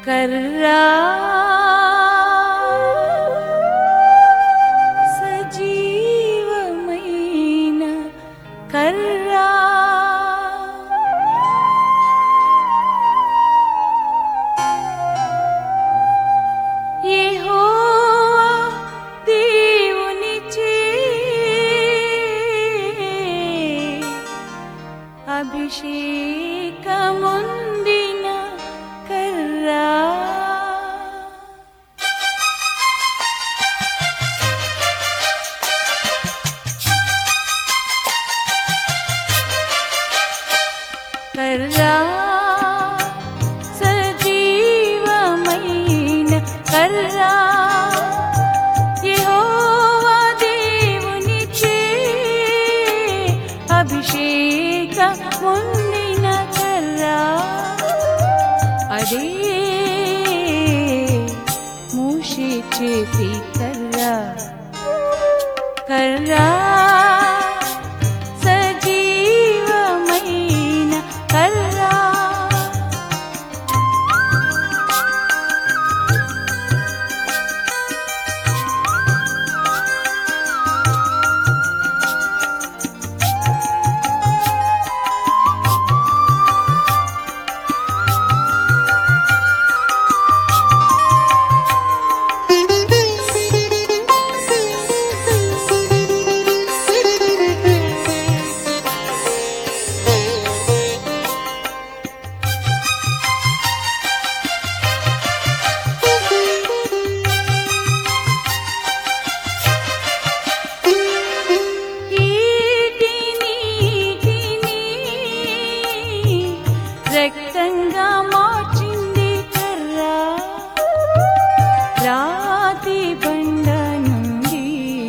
కర్రా సజీవమైన కర్రా యెహోవా దేవునిచే అభిషేకముందిన కర్రా కర్రా సజీవమైన కర్రా యెహోవా దేవునిచే అభిషేకముందిన కర్రా అదే మోషే చేతి కర్రా కర్రా సజీవమైన కర్రా రక్తంగా మార్చింది కర్రా రాతి బండ నుండి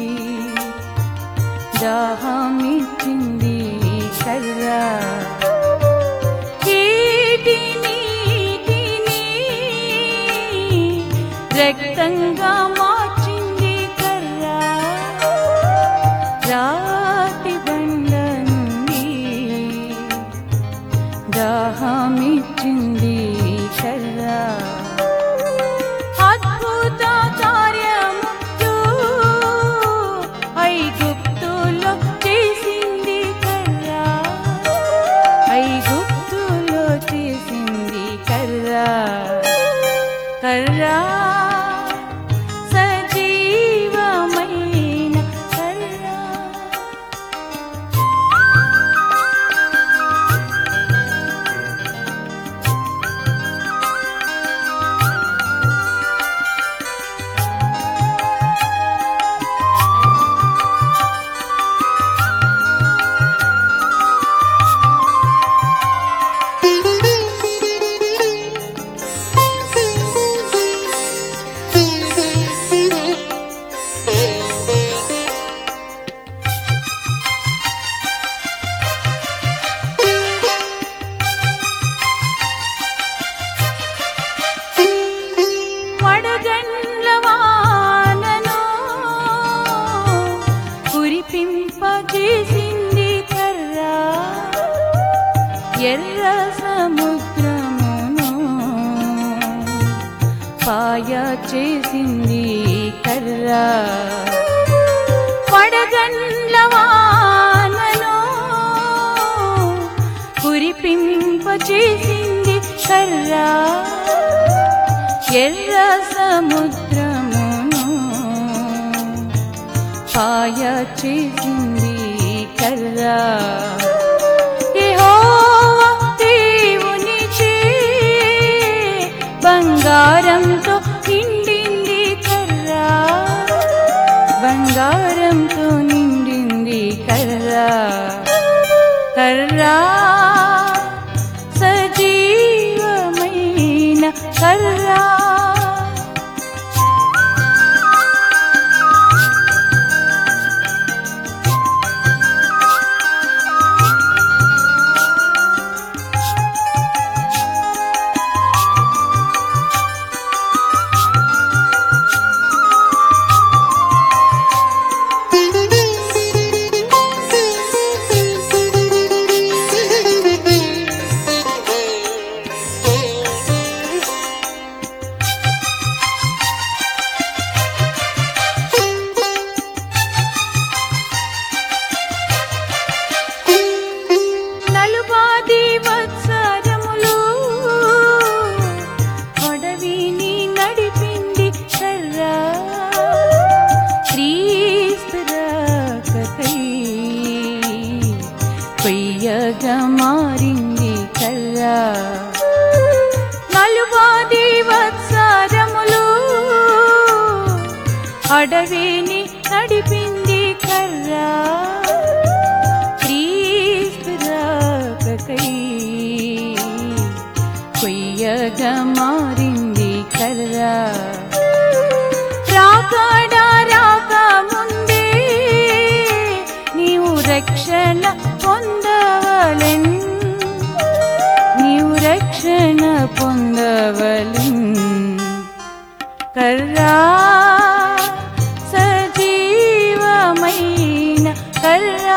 దాహమిచ్చింది కర్రా నీటిని రక్తంగా మార్చింది కర్రా రాతి బండ నుండి దాహమిచ్చింది కర్రా అద్భుత కార్యములు ఐగుప్తులో చేసింది కర్రా ఐగుప్తులో చేసింది కర్రా కర్రా సజీవమైన కర్రా వడగండ్ల వానను కురిపింపజేసింది కర్రా ఎర్ర సముద్రమును పాయ చేసింది కర్రా వడగండ్ల వానను కురిపింపజేసింది కర్రా ఎర్ర సముద్రమును పాయ చేసింది కర్రా యెహోవా దేవునిచే బంగారంతో నిండింది కర్రా బంగారంతో నిండింది కర్రా కర్రా సజీవమైన కర్రా కొయ్యగా మారింది కర్రా. నలువాది వత్సరములు అడవిని నడిపింది కర్రా. క్రీస్తు రాకకై కొయ్యగా మారింది కర్రా. రాకడా రాక ముందే నీవు రక్షణ పొందవలెన్, నీవు రక్షణ పొందవలెన్. కర్రా సజీవమైన కర్రా,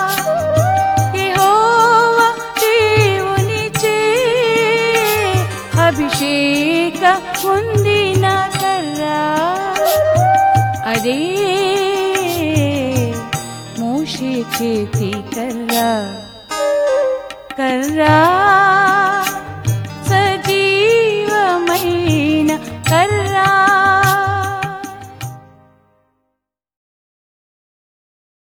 యెహోవా దేవునిచే అభిషేక పొందిన కర్రా. అదే మోషే చేతి కర్రా. కర్రా